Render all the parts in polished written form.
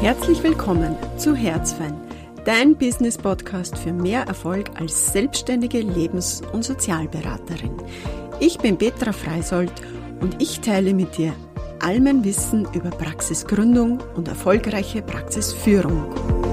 Herzlich willkommen zu Herzfein, dein Business-Podcast für mehr Erfolg als selbstständige Lebens- und Sozialberaterin. Ich bin Petra Freisold und ich teile mit dir all mein Wissen über Praxisgründung und erfolgreiche Praxisführung.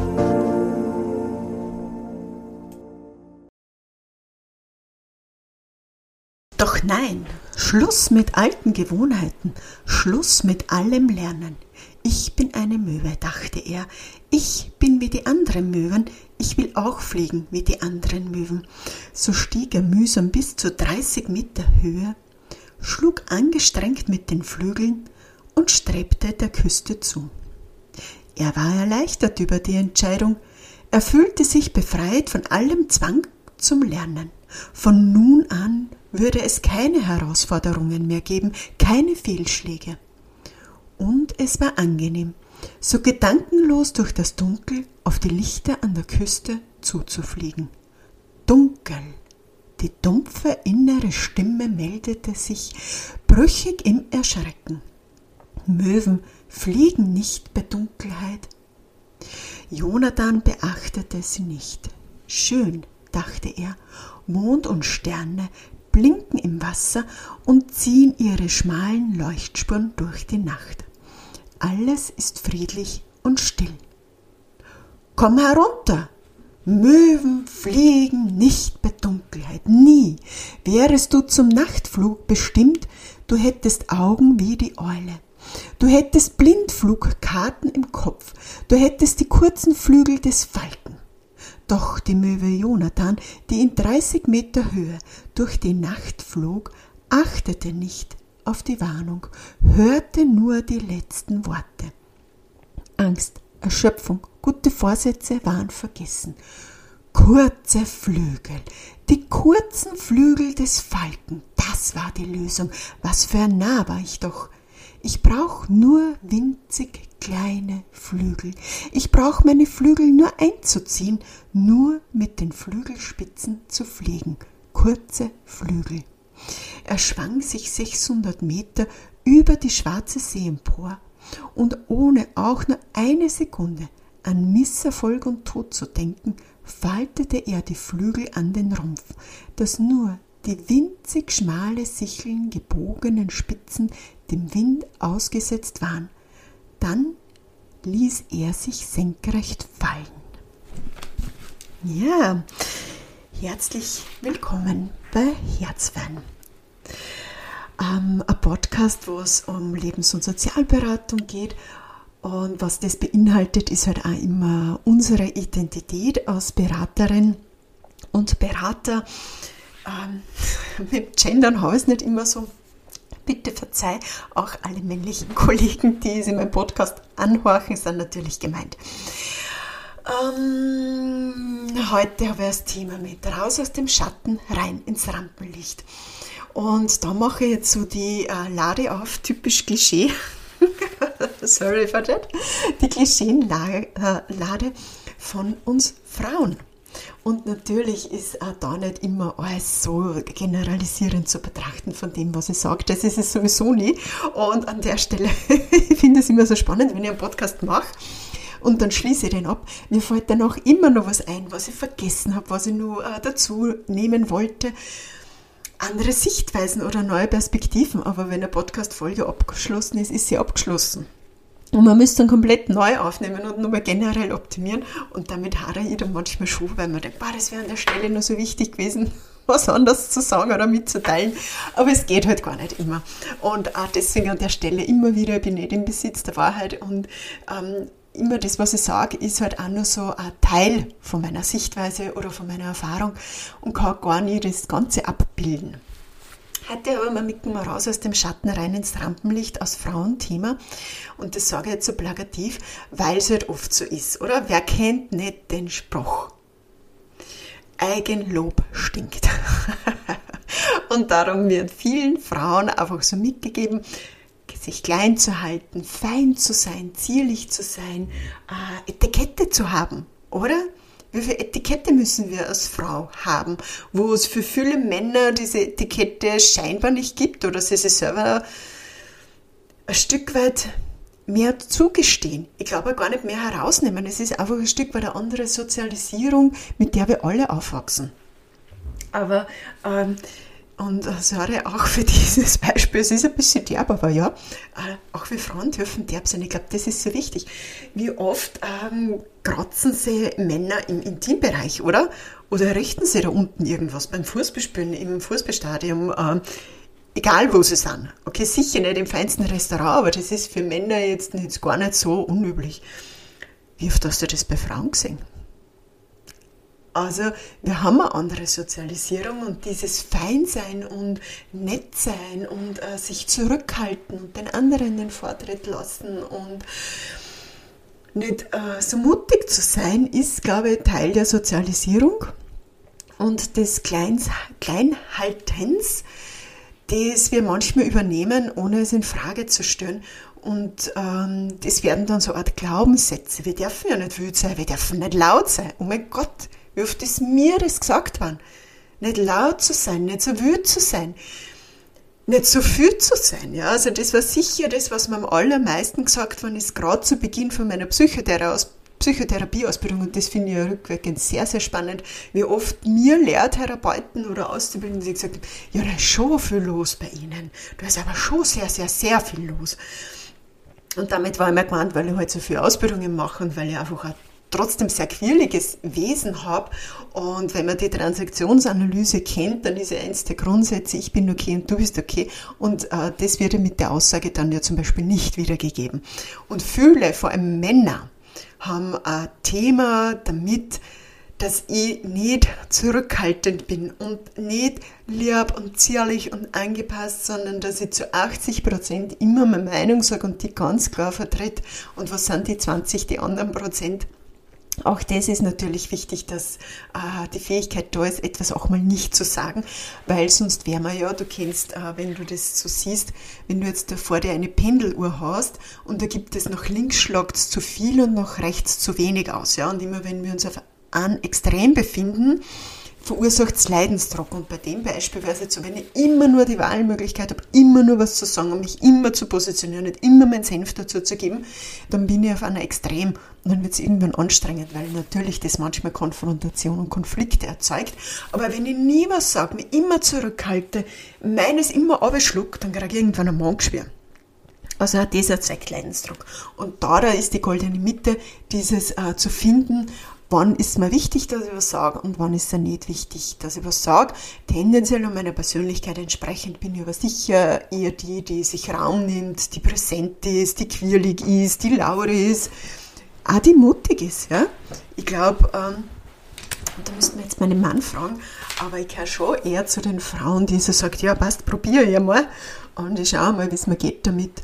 Doch nein, Schluss mit alten Gewohnheiten, Schluss mit allem Lernen. Ich bin eine Möwe, dachte er. Ich bin wie die anderen Möwen, ich will auch fliegen wie die anderen Möwen. So stieg er mühsam bis zu 30 Meter Höhe, schlug angestrengt mit den Flügeln und strebte der Küste zu. Er war erleichtert über die Entscheidung. Er fühlte sich befreit von allem Zwang zum Lernen. Von nun an würde es keine Herausforderungen mehr geben, keine Fehlschläge. Und es war angenehm, so gedankenlos durch das Dunkel auf die Lichter an der Küste zuzufliegen. Dunkel, die dumpfe innere Stimme meldete sich, brüchig im Erschrecken. Möwen fliegen nicht bei Dunkelheit. Jonathan beachtete sie nicht. Schön, dachte er, Mond und Sterne blinken im Wasser und ziehen ihre schmalen Leuchtspuren durch die Nacht. Alles ist friedlich und still. Komm herunter! Möwen fliegen nicht bei Dunkelheit, nie. Wärest du zum Nachtflug bestimmt, du hättest Augen wie die Eule. Du hättest Blindflugkarten im Kopf, du hättest die kurzen Flügel des Falken. Doch die Möwe Jonathan, die in 30 Meter Höhe durch die Nacht flog, achtete nicht auf die Warnung, hörte nur die letzten Worte. Angst, Erschöpfung, gute Vorsätze waren vergessen. Kurze Flügel, die kurzen Flügel des Falken, das war die Lösung. Was für ein Narr war ich doch. Ich brauche nur winzig kleine Flügel. Ich brauche meine Flügel nur einzuziehen, nur mit den Flügelspitzen zu fliegen. Kurze Flügel. Er schwang sich 600 Meter über die schwarze See empor und ohne auch nur eine Sekunde an Misserfolg und Tod zu denken, faltete er die Flügel an den Rumpf, dass nur die winzig schmale Sicheln gebogenen Spitzen dem Wind ausgesetzt waren. Dann ließ er sich senkrecht fallen. Ja, herzlich willkommen bei Herzfein. Ein Podcast, wo es um Lebens- und Sozialberatung geht. Und was das beinhaltet, ist halt auch immer unsere Identität als Beraterin und Berater. Mit Gendern habe ich es nicht immer so. Bitte verzeih, auch alle männlichen Kollegen, die es in meinem Podcast anhorchen, sind natürlich gemeint. Heute habe ich das Thema mit raus aus dem Schatten, rein ins Rampenlicht. Und da mache ich jetzt so die Lade auf, typisch Klischee. Sorry for that. Die Klischee-Lade von uns Frauen. Und natürlich ist auch da nicht immer alles so generalisierend zu betrachten von dem, was ich sage. Das ist es sowieso nie. Und an der Stelle, ich finde es immer so spannend, wenn ich einen Podcast mache und dann schließe ich den ab. Mir fällt dann auch immer noch was ein, was ich vergessen habe, was ich nur dazu nehmen wollte. Andere Sichtweisen oder neue Perspektiven. Aber wenn eine Podcast-Folge abgeschlossen ist, ist sie abgeschlossen. Und man müsste dann komplett neu aufnehmen und nochmal generell optimieren. Und damit hadere ich dann manchmal schon, weil man denkt, das wäre an der Stelle noch so wichtig gewesen, was anderes zu sagen oder mitzuteilen. Aber es geht halt gar nicht immer. Und auch deswegen an der Stelle immer wieder, ich bin nicht im Besitz der Wahrheit. Und immer das, was ich sage, ist halt auch nur so ein Teil von meiner Sichtweise oder von meiner Erfahrung und kann gar nicht das Ganze abbilden. Heute aber mal mitten mal raus aus dem Schatten rein ins Rampenlicht als Frauenthema. Und das sage ich jetzt so plakativ, weil es halt oft so ist, oder? Wer kennt nicht den Spruch? Eigenlob stinkt. Und darum wird vielen Frauen einfach so mitgegeben, sich klein zu halten, fein zu sein, zierlich zu sein, Etikette zu haben, oder? Wie viel Etikette müssen wir als Frau haben, wo es für viele Männer diese Etikette scheinbar nicht gibt oder sie sich selber ein Stück weit mehr zugestehen. Ich glaube gar nicht mehr herausnehmen. Es ist einfach ein Stück weit eine andere Sozialisierung, mit der wir alle aufwachsen. Aber, und sorry auch für dieses Beispiel, es ist ein bisschen derb, aber ja, auch wir Frauen dürfen derb sein. Ich glaube, das ist so wichtig. Wie oft kratzen sie Männer im Intimbereich, oder? Oder richten sie da unten irgendwas beim Fußballspielen, im Fußballstadion, egal wo sie sind. Okay, sicher nicht im feinsten Restaurant, aber das ist für Männer jetzt gar nicht so unüblich. Wie oft hast du das bei Frauen gesehen? Also wir haben eine andere Sozialisierung und dieses Feinsein und Nettsein und sich zurückhalten und den anderen den Vortritt lassen und nicht so mutig zu sein, ist, glaube ich, Teil der Sozialisierung und des Kleinhaltens, das wir manchmal übernehmen, ohne es in Frage zu stellen. Und das werden dann so eine Art Glaubenssätze. Wir dürfen ja nicht wild sein, wir dürfen nicht laut sein. Oh mein Gott, wie oft ist mir das gesagt worden? Nicht laut zu sein, nicht so wild zu sein, nicht so viel zu sein. Ja? Also das war sicher das, was mir am allermeisten gesagt worden ist, gerade zu Beginn von meiner Psychotherapieausbildung. Und das finde ich ja rückwirkend sehr, sehr spannend, wie oft mir Lehrtherapeuten oder Auszubildende gesagt haben, ja, da ist schon viel los bei Ihnen. Da ist aber schon sehr, sehr, sehr viel los. Und damit war ich mir gemeint, weil ich halt so viele Ausbildungen mache und weil ich einfach ein trotzdem sehr quirliges Wesen habe. Und wenn man die Transaktionsanalyse kennt, dann ist ja eins der Grundsätze, ich bin okay und du bist okay. Und das wird ja mit der Aussage dann ja zum Beispiel nicht wiedergegeben. Und viele, vor allem Männer, haben ein Thema damit, dass ich nicht zurückhaltend bin und nicht lieb und zierlich und angepasst, sondern dass ich zu 80% immer meine Meinung sage und die ganz klar vertritt. Und was sind die 20, die anderen Prozent? Auch das ist natürlich wichtig, dass die Fähigkeit da ist, etwas auch mal nicht zu sagen, weil sonst wäre man ja, du kennst, wenn du das so siehst, wenn du jetzt da vor dir eine Pendeluhr hast und da gibt es nach links schlagt es zu viel und nach rechts zu wenig aus. Ja? Und immer wenn wir uns auf einem Extrem befinden, verursacht es Leidensdruck. Und bei dem Beispiel wäre es jetzt so, wenn ich immer nur die Wahlmöglichkeit habe, immer nur was zu sagen und mich immer zu positionieren, nicht immer meinen Senf dazu zu geben, dann bin ich auf einer Extrem. Und dann wird es irgendwann anstrengend, weil natürlich das manchmal Konfrontation und Konflikte erzeugt. Aber wenn ich nie was sage, mich immer zurückhalte, meines immer abschluck, dann kriege ich irgendwann ein Magengeschwür. Also auch das erzeugt Leidensdruck. Und da ist die goldene Mitte, dieses zu finden, wann ist mir wichtig, dass ich was sage und wann ist es nicht wichtig, dass ich was sage. Tendenziell und meiner Persönlichkeit entsprechend bin ich aber sicher eher die sich Raum nimmt, die präsent ist, die quirlig ist, die laut ist, auch die mutig ist. Ja? Ich glaube, und da müssten wir jetzt meinen Mann fragen, aber ich gehöre schon eher zu den Frauen, die so sagt, ja passt, probiere ich mal und ich schaue mal, wie es mir geht damit.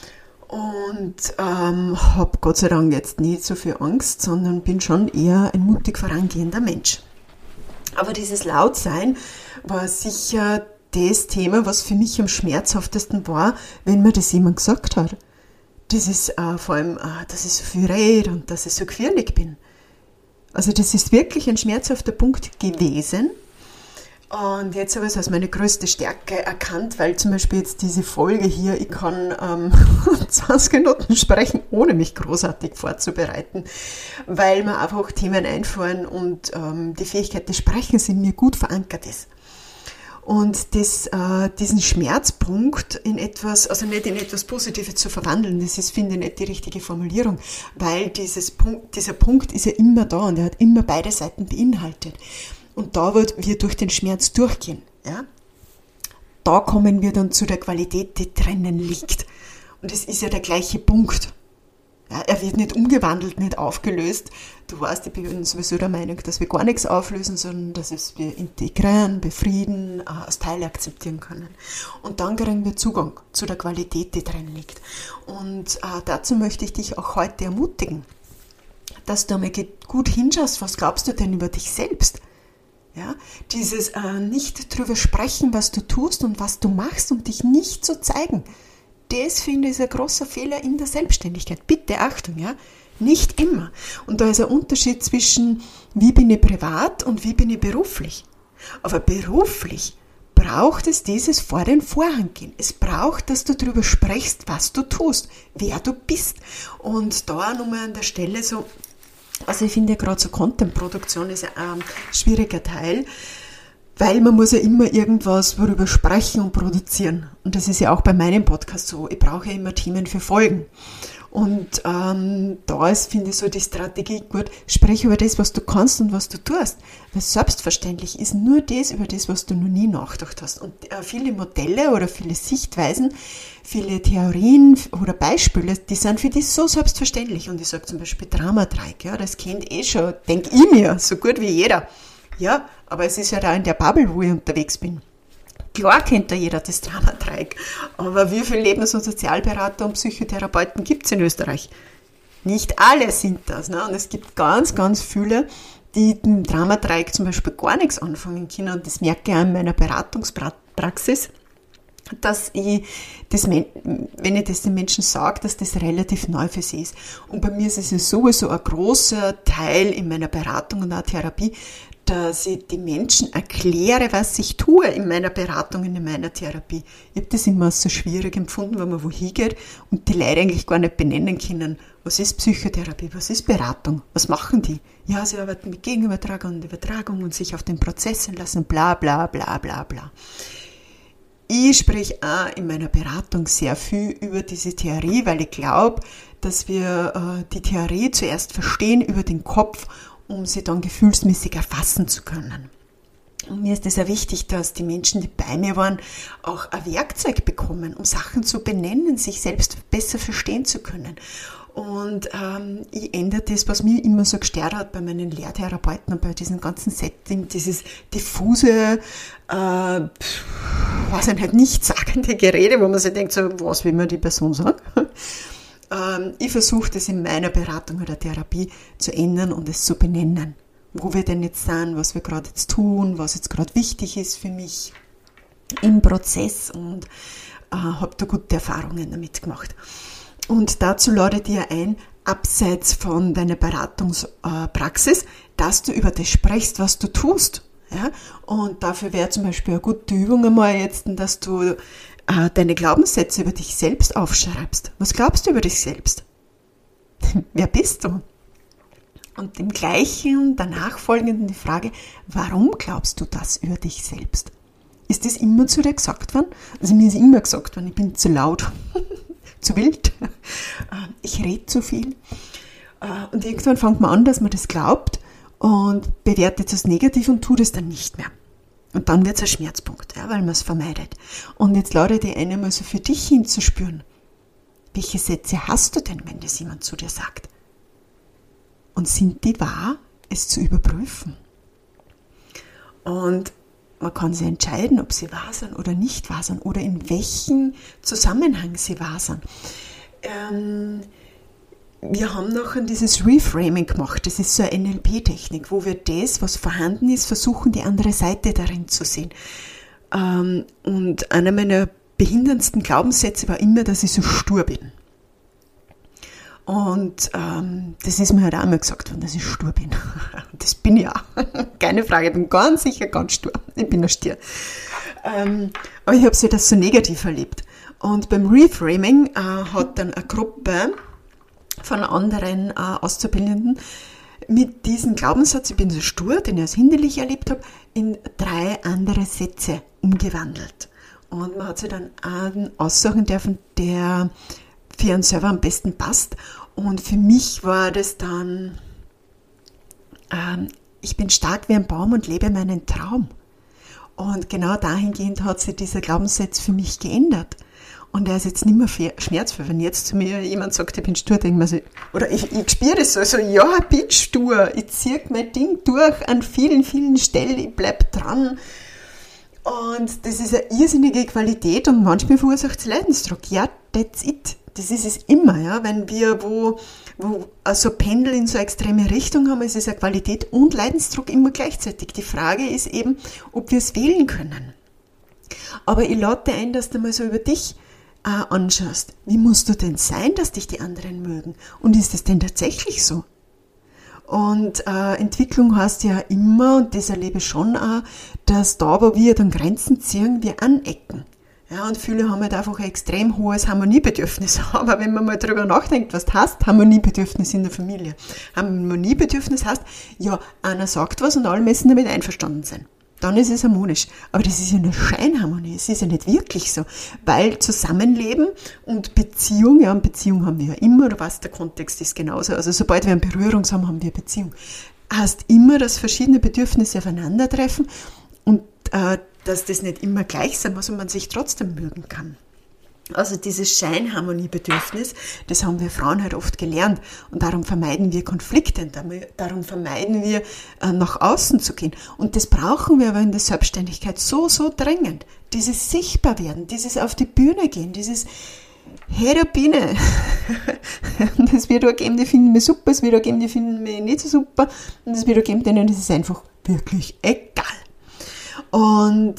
Und habe Gott sei Dank jetzt nicht so viel Angst, sondern bin schon eher ein mutig vorangehender Mensch. Aber dieses Lautsein war sicher das Thema, was für mich am schmerzhaftesten war, wenn mir das jemand gesagt hat. Das ist vor allem, dass ich so viel rede und dass ich so quirlig bin. Also das ist wirklich ein schmerzhafter Punkt gewesen. Und jetzt habe ich es als meine größte Stärke erkannt, weil zum Beispiel jetzt diese Folge hier, ich kann 20 Minuten sprechen, ohne mich großartig vorzubereiten, weil mir einfach Themen einfallen und die Fähigkeit des Sprechens in mir gut verankert ist. Und diesen Schmerzpunkt in etwas, also nicht in etwas Positives zu verwandeln, das ist, finde ich, nicht die richtige Formulierung, weil dieser Punkt ist ja immer da und er hat immer beide Seiten beinhaltet. Und da wird wir durch den Schmerz durchgehen. Ja? Da kommen wir dann zu der Qualität, die drinnen liegt. Und es ist ja der gleiche Punkt. Ja, er wird nicht umgewandelt, nicht aufgelöst. Du weißt, ich bin sowieso der Meinung, dass wir gar nichts auflösen, sondern dass wir integrieren, befrieden, als Teile akzeptieren können. Und dann kriegen wir Zugang zu der Qualität, die drin liegt. Und dazu möchte ich dich auch heute ermutigen, dass du einmal gut hinschaust, was glaubst du denn über dich selbst? Ja, dieses nicht drüber sprechen, was du tust und was du machst und dich nicht so zeigen, das finde ich ein großer Fehler in der Selbstständigkeit. Bitte Achtung, ja, nicht immer. Und da ist ein Unterschied zwischen, wie bin ich privat und wie bin ich beruflich. Aber beruflich braucht es dieses vor den Vorhang gehen. Es braucht, dass du darüber sprichst, was du tust, wer du bist. Und da nochmal an der Stelle so, also ich finde gerade so Content-Produktion ist ein schwieriger Teil, weil man muss ja immer irgendwas worüber sprechen und produzieren. Und das ist ja auch bei meinem Podcast so. Ich brauche ja immer Themen für Folgen. Und da ist, finde ich, so die Strategie gut, sprich über das, was du kannst und was du tust. Weil selbstverständlich ist nur das über das, was du noch nie nachgedacht hast. Und viele Modelle oder viele Sichtweisen, viele Theorien oder Beispiele, die sind für dich so selbstverständlich. Und ich sage zum Beispiel Dramadreieck, ja, das kennt schon, denke ich mir, so gut wie jeder. Ja, aber es ist ja da in der Bubble, wo ich unterwegs bin. Klar kennt da jeder das Dramadreieck, aber wie viele Lebens- und Sozialberater und Psychotherapeuten gibt es in Österreich? Nicht alle sind das. Ne? Und es gibt ganz, ganz viele, die mit dem Dramadreieck zum Beispiel gar nichts anfangen können. Und das merke ich auch in meiner Beratungspraxis, dass ich das, wenn ich das den Menschen sage, dass das relativ neu für sie ist. Und bei mir ist es ja sowieso ein großer Teil in meiner Beratung und auch Therapie, dass ich die Menschen erkläre, was ich tue in meiner Beratung und in meiner Therapie. Ich habe das immer so schwierig empfunden, wenn man wohin geht und die Leute eigentlich gar nicht benennen können. Was ist Psychotherapie? Was ist Beratung? Was machen die? Ja, sie arbeiten mit Gegenübertragung und Übertragung und sich auf den Prozess einlassen, bla bla bla bla bla. Ich spreche auch in meiner Beratung sehr viel über diese Theorie, weil ich glaube, dass wir die Theorie zuerst verstehen über den Kopf, um sie dann gefühlsmäßig erfassen zu können. Und mir ist es auch wichtig, dass die Menschen, die bei mir waren, auch ein Werkzeug bekommen, um Sachen zu benennen, sich selbst besser verstehen zu können. Und ich ändere das, was mich immer so gestört hat bei meinen Lehrtherapeuten und bei diesem ganzen Setting, dieses diffuse, weiß ich nicht, nichtssagende Gerede, wo man sich denkt, so, was will mir die Person sagen? Ich versuche das in meiner Beratung oder Therapie zu ändern und es zu benennen. Wo wir denn jetzt sind, was wir gerade jetzt tun, was jetzt gerade wichtig ist für mich im Prozess und habe da gute Erfahrungen damit gemacht. Und dazu lade ich dir ein, abseits von deiner Beratungspraxis, dass du über das sprichst, was du tust. Ja? Und dafür wäre zum Beispiel eine gute Übung einmal jetzt, dass du deine Glaubenssätze über dich selbst aufschreibst. Was glaubst du über dich selbst? Wer bist du? Und im gleichen, danach folgenden die Frage, warum glaubst du das über dich selbst? Ist das immer zu dir gesagt worden? Also mir ist immer gesagt worden, ich bin zu laut, zu wild, ich rede zu viel. Und irgendwann fängt man an, dass man das glaubt und bewertet es als negativ und tut es dann nicht mehr. Und dann wird es ein Schmerzpunkt, ja, weil man es vermeidet. Und jetzt lade ich dich ein, einmal so für dich hinzuspüren. Welche Sätze hast du denn, wenn das jemand zu dir sagt? Und sind die wahr, es zu überprüfen? Und man kann sich entscheiden, ob sie wahr sind oder nicht wahr sind oder in welchem Zusammenhang sie wahr sind. Wir haben nachher dieses Reframing gemacht. Das ist so eine NLP-Technik, wo wir das, was vorhanden ist, versuchen, die andere Seite darin zu sehen. Und einer meiner behinderndsten Glaubenssätze war immer, dass ich so stur bin. Und das ist mir halt auch mal gesagt worden, dass ich stur bin. Das bin ich auch. Keine Frage, ich bin ganz sicher ganz stur. Ich bin ein Stier. Aber ich habe ja das so negativ erlebt. Und beim Reframing hat dann eine Gruppe von anderen Auszubildenden mit diesem Glaubenssatz, ich bin so stur, den ich als hinderlich erlebt habe, in 3 andere Sätze umgewandelt. Und man hat sich dann einen aussuchen dürfen, der für einen selber am besten passt. Und für mich war das dann, ich bin stark wie ein Baum und lebe meinen Traum. Und genau dahingehend hat sich dieser Glaubenssatz für mich geändert. Und er ist jetzt nicht mehr schmerzvoll. Wenn jetzt zu mir jemand sagt, ich bin stur, denke ich mir so, oder ich spüre das so, ja, ich bin stur, ich ziehe mein Ding durch an vielen, vielen Stellen, ich bleibe dran. Und das ist eine irrsinnige Qualität und manchmal verursacht es Leidensdruck. Ja, that's it. Das ist es immer, ja. Wenn wir wo so Pendel in so eine extreme Richtung haben, ist es eine Qualität und Leidensdruck immer gleichzeitig. Die Frage ist eben, ob wir es wählen können. Aber ich lade dir ein, dass du mal so über dich anschaust. Wie musst du denn sein, dass dich die anderen mögen? Und ist es denn tatsächlich so? Und Entwicklung heißt ja immer, und das erlebe ich schon auch, dass da, wo wir dann Grenzen ziehen, wir anecken. Ja, und viele haben halt einfach ein extrem hohes Harmoniebedürfnis. Aber wenn man mal drüber nachdenkt, was das heißt, Harmoniebedürfnis in der Familie. Harmoniebedürfnis heißt, ja, einer sagt was und alle müssen damit einverstanden sein. Dann ist es harmonisch. Aber das ist ja eine Scheinharmonie. Es ist ja nicht wirklich so. Weil Zusammenleben und Beziehung, ja, und Beziehung haben wir ja immer, du weißt, der Kontext ist genauso. Also sobald wir eine Berührung haben, haben wir eine Beziehung. Heißt immer, dass verschiedene Bedürfnisse aufeinandertreffen und dass das nicht immer gleich sein muss und man sich trotzdem mögen kann. Also dieses Scheinharmoniebedürfnis, das haben wir Frauen halt oft gelernt und darum vermeiden wir Konflikte, darum vermeiden wir nach außen zu gehen. Und das brauchen wir aber in der Selbstständigkeit so dringend. Dieses Sichtbarwerden, dieses auf die Bühne gehen, dieses Hey der Biene, das wird auch geben, die finden mich super, es wird auch geben, die finden mich nicht so super und es wird auch geben, denen ist es einfach wirklich egal. Und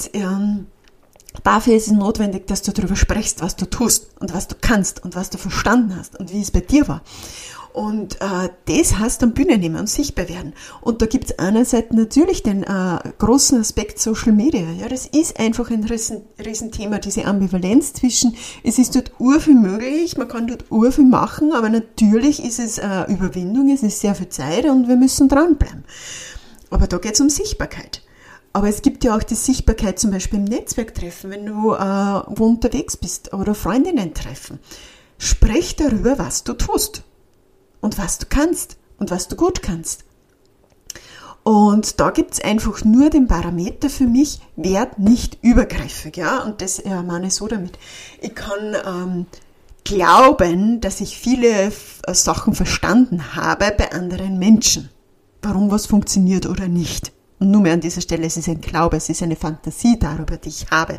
dafür ist es notwendig, dass du darüber sprichst, was du tust und was du kannst und was du verstanden hast und wie es bei dir war. Und das heißt dann Bühne nehmen und sichtbar werden. Und da gibt es einerseits natürlich den großen Aspekt Social Media. Ja, das ist einfach ein Riesenthema, diese Ambivalenz zwischen, es ist dort urviel möglich, man kann dort urviel machen, aber natürlich ist es Überwindung, es ist sehr viel Zeit und wir müssen dranbleiben. Aber da geht es um Sichtbarkeit. Aber es gibt ja auch die Sichtbarkeit zum Beispiel im Netzwerktreffen, wenn du wo unterwegs bist oder Freundinnen treffen. Sprech darüber, was du tust und was du kannst und was du gut kannst. Und da gibt's einfach nur den Parameter für mich, werd nicht übergriffig. Ja? Und das meine ich so damit. Ich kann glauben, dass ich viele Sachen verstanden habe bei anderen Menschen. Warum was funktioniert oder nicht. Und nur mehr an dieser Stelle, es ist ein Glaube, es ist eine Fantasie darüber, die ich habe.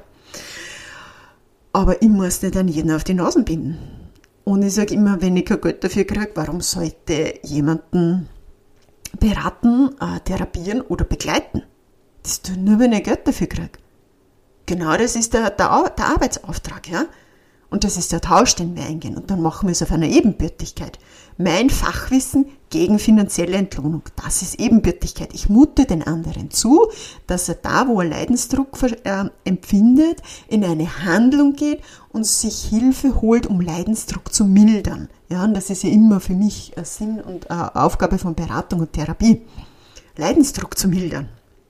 Aber ich muss nicht an jeden auf die Nasen binden. Und ich sage immer, wenn ich kein Geld dafür kriege, warum sollte jemanden beraten, therapieren oder begleiten? Das tue ich nur, wenn ich Geld dafür kriege. Genau das ist der Arbeitsauftrag, ja. Und das ist der Tausch, den wir eingehen. Und dann machen wir es auf einer Ebenbürtigkeit. Mein Fachwissen gegen finanzielle Entlohnung. Das ist Ebenbürtigkeit. Ich mute den anderen zu, dass er da, wo er Leidensdruck empfindet, in eine Handlung geht und sich Hilfe holt, um Leidensdruck zu mildern. Ja, und das ist ja immer für mich Sinn und Aufgabe von Beratung und Therapie. Leidensdruck zu mildern.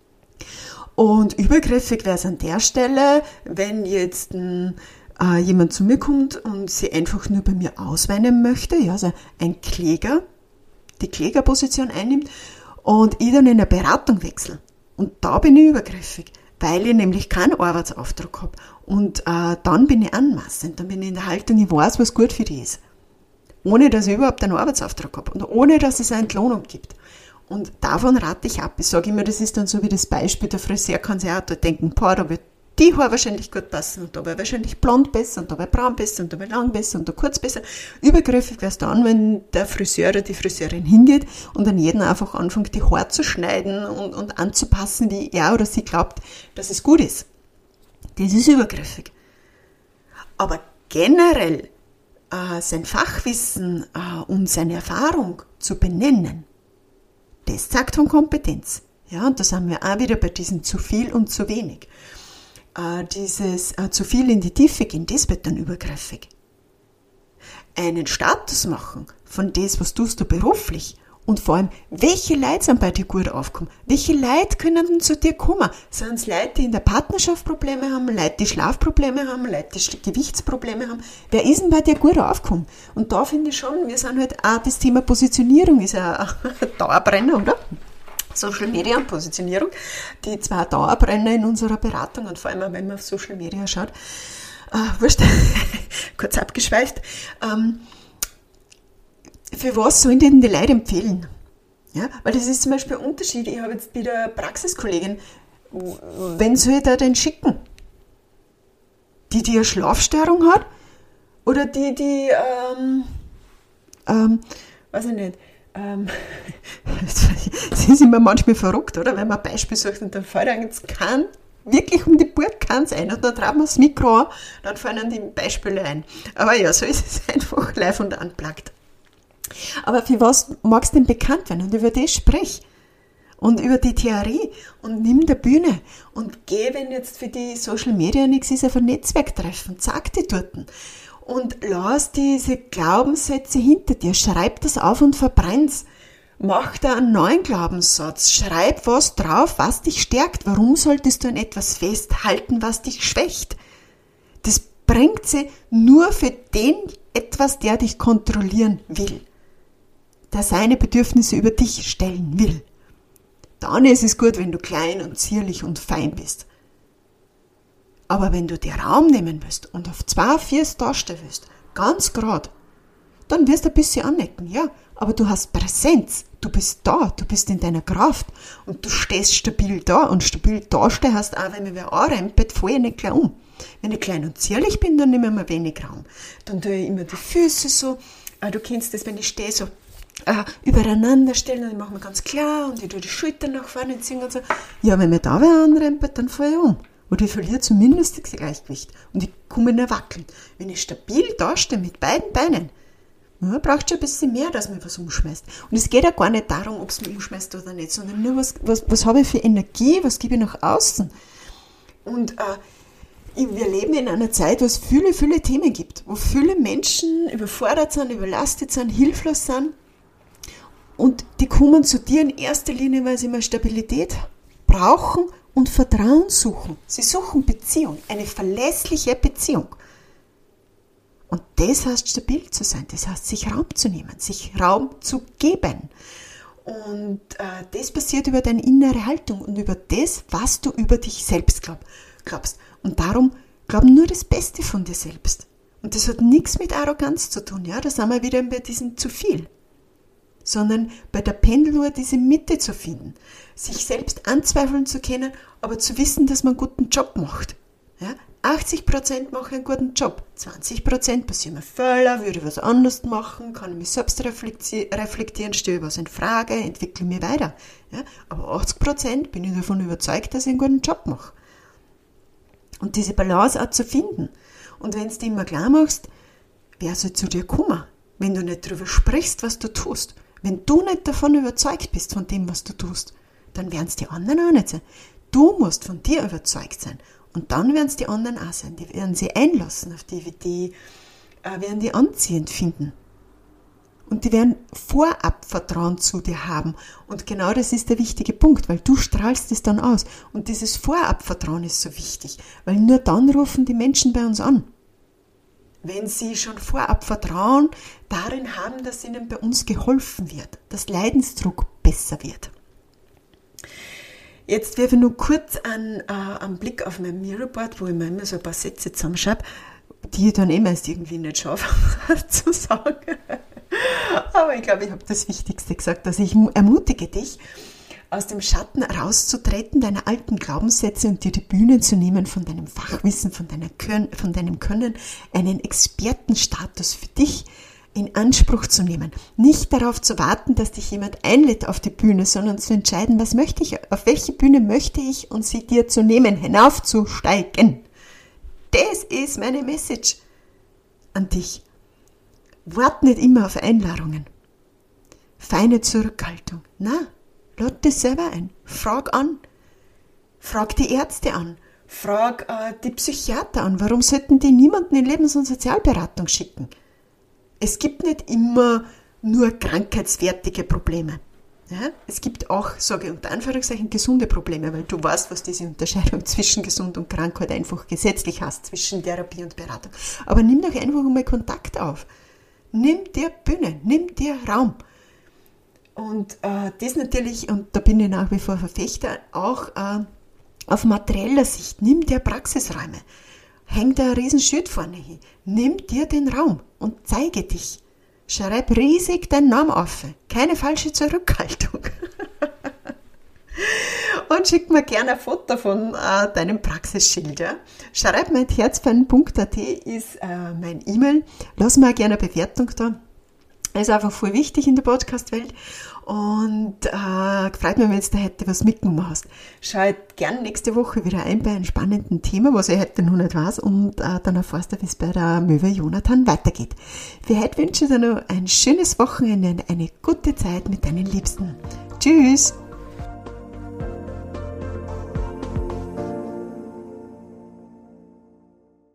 Und übergriffig wäre es an der Stelle, wenn jetzt jemand zu mir kommt und sie einfach nur bei mir ausweinen möchte, ja, also ein Kläger, die Klägerposition einnimmt und ich dann in eine Beratung wechsle. Und da bin ich übergriffig, weil ich nämlich keinen Arbeitsauftrag habe. Und dann bin ich anmaßend, dann bin ich in der Haltung, ich weiß, was gut für die ist. Ohne, dass ich überhaupt einen Arbeitsauftrag habe und ohne, dass es eine Entlohnung gibt. Und davon rate ich ab. Ich sage immer, das ist dann so wie das Beispiel, der Friseur kann sich auch da denken, da wird die Haare wahrscheinlich gut passen und da wäre wahrscheinlich blond besser und da wäre braun besser und da wäre lang besser und da kurz besser. Übergriffig wäre es dann, wenn der Friseur oder die Friseurin hingeht und an jeden einfach anfängt, die Haare zu schneiden und anzupassen, wie er oder sie glaubt, dass es gut ist. Das ist übergriffig. Aber generell sein Fachwissen und seine Erfahrung zu benennen, das zeigt von Kompetenz. Ja, und da sind wir auch wieder bei diesem zu viel und zu wenig. Dieses zu viel in die Tiefe gehen, das wird dann übergriffig. Einen Status machen von das, was tust du beruflich und vor allem, welche Leute sind bei dir gut aufkommen? Welche Leute können zu dir kommen? Sind es Leute, die in der Partnerschaft Probleme haben, Leute, die Schlafprobleme haben, Leute, die Gewichtsprobleme haben? Wer ist denn bei dir gut aufgekommen? Und da finde ich schon, wir sind halt auch, das Thema Positionierung ist ein Dauerbrenner, oder? Social Media und Positionierung, die zwei Dauerbrenner in unserer Beratung und vor allem, wenn man auf Social Media schaut, wurscht, kurz abgeschweift, für was sollen denn die Leute empfehlen? Ja, weil das ist zum Beispiel ein Unterschied, ich habe jetzt wieder eine Praxiskollegin, wen soll ich da denn schicken? Die eine Schlafstörung hat oder die weiß ich nicht, sie ist immer manchmal verrückt, oder? Wenn man ein Beispiel sucht und dann fällt einem jetzt wirklich um die Burg keins ein und dann traut man das Mikro an, dann fallen einem die Beispiele ein. Aber ja, so ist es einfach live und unplugged. Aber für was magst du denn bekannt werden? Und über das sprich. Und über die Theorie. Und nimm der Bühne. Und geh, wenn jetzt für die Social Media nichts ist, auf ein Netzwerktreffen. Sag die dort. Und lass diese Glaubenssätze hinter dir. Schreib das auf und verbrenn's. Mach da einen neuen Glaubenssatz. Schreib was drauf, was dich stärkt. Warum solltest du an etwas festhalten, was dich schwächt? Das bringt sie nur für den etwas, der dich kontrollieren will. Der seine Bedürfnisse über dich stellen will. Dann ist es gut, wenn du klein und zierlich und fein bist. Aber wenn du dir Raum nehmen willst und auf 2 Füßen dastehen willst, ganz gerade, dann wirst du ein bisschen anecken, ja. Aber du hast Präsenz, du bist da, du bist in deiner Kraft und du stehst stabil da. Und stabil dastehen heißt auch, wenn mir wer anrempelt, falle ich nicht gleich um. Wenn ich klein und zierlich bin, dann nehme ich mir wenig Raum. Dann tue ich immer die Füße so, du kennst das, wenn ich stehe, so übereinander stellen und ich mache mir ganz klar und ich tue die Schultern nach vorne ziehen und so. Ja, wenn mir da wer anrempelt, dann falle ich um. Oder ich verliere zumindest das Gleichgewicht und ich komme nicht wackeln. Wenn ich stabil dastehe mit beiden Beinen, ja, braucht schon ein bisschen mehr, dass man was umschmeißt. Und es geht ja gar nicht darum, ob es mich umschmeißt oder nicht, sondern nur, was habe ich für Energie, was gebe ich nach außen. Und wir leben in einer Zeit, wo es viele, viele Themen gibt, wo viele Menschen überfordert sind, überlastet sind, hilflos sind. Und die kommen zu dir in erster Linie, weil sie mal Stabilität brauchen und Vertrauen suchen. Sie suchen Beziehung, eine verlässliche Beziehung. Und das heißt, stabil zu sein. Das heißt, sich Raum zu nehmen, sich Raum zu geben. Und das passiert über deine innere Haltung und über das, was du über dich selbst glaubst. Und darum glaub nur das Beste von dir selbst. Und das hat nichts mit Arroganz zu tun. Ja, da sind wir wieder bei diesem zu viel. Sondern bei der Pendeluhr diese Mitte zu finden. Sich selbst anzweifeln zu können, aber zu wissen, dass man einen guten Job macht. Ja? 80% mache ich einen guten Job, 20% passieren mir Fehler, würde ich was anderes machen, kann ich mich selbst reflektieren, stelle was in Frage, entwickle mich weiter. Ja? Aber 80% bin ich davon überzeugt, dass ich einen guten Job mache. Und diese Balance auch zu finden. Und wenn du dir immer klar machst, wer soll zu dir kommen, wenn du nicht darüber sprichst, was du tust. Wenn du nicht davon überzeugt bist, von dem, was du tust, dann werden es die anderen auch nicht sein. Du musst von dir überzeugt sein. Und dann werden es die anderen auch sein. Die werden sie einlassen auf die werden die anziehend finden. Und die werden vorab Vertrauen zu dir haben. Und genau das ist der wichtige Punkt, weil du strahlst es dann aus. Und dieses Vorab-Vertrauen ist so wichtig, weil nur dann rufen die Menschen bei uns an. Wenn sie schon vorab Vertrauen darin haben, dass ihnen bei uns geholfen wird, dass Leidensdruck besser wird. Jetzt werfe ich nur kurz einen Blick auf mein Mirrorboard, wo ich mir immer so ein paar Sätze zusammenschreibe, die ich dann meist irgendwie nicht schaffe zu sagen. Aber ich glaube, ich habe das Wichtigste gesagt. Also ich ermutige dich, aus dem Schatten rauszutreten, deine alten Glaubenssätze und dir die Bühne zu nehmen von deinem Fachwissen, von deinem Können, einen Expertenstatus für dich in Anspruch zu nehmen. Nicht darauf zu warten, dass dich jemand einlädt auf die Bühne, sondern zu entscheiden, was möchte ich, auf welche Bühne möchte ich und sie dir zu nehmen, hinaufzusteigen. Das ist meine Message an dich. Wart nicht immer auf Einladungen. Feine Zurückhaltung. Na, lad dich selber ein. Frag an. Frag die Ärzte an. Frag die Psychiater an. Warum sollten die niemanden in Lebens- und Sozialberatung schicken? Es gibt nicht immer nur krankheitswertige Probleme. Ja? Es gibt auch, sage ich unter Anführungszeichen, gesunde Probleme, weil du weißt, was diese Unterscheidung zwischen gesund und krank halt einfach gesetzlich hast, zwischen Therapie und Beratung. Aber nimm doch einfach mal Kontakt auf. Nimm dir Bühne, nimm dir Raum. Und das natürlich, und da bin ich nach wie vor Verfechter, auch auf materieller Sicht, nimm dir Praxisräume. Häng da ein Riesenschild vorne hin. Nimm dir den Raum und zeige dich. Schreib riesig deinen Namen auf. Keine falsche Zurückhaltung. Und schick mir gerne ein Foto von deinem Praxisschild. Ja? Schreib mir herzfein.at ist mein E-Mail. Lass mir gerne eine Bewertung da. Er ist einfach voll wichtig in der Podcast-Welt und freut mich, wenn du da heute was mitgenommen hast. Schalt gern nächste Woche wieder ein bei einem spannenden Thema, was ich heute noch nicht weiß, und dann erfährst du, wie es bei der Möwe Jonathan weitergeht. Für heute wünsche ich dir noch ein schönes Wochenende und eine gute Zeit mit deinen Liebsten. Tschüss!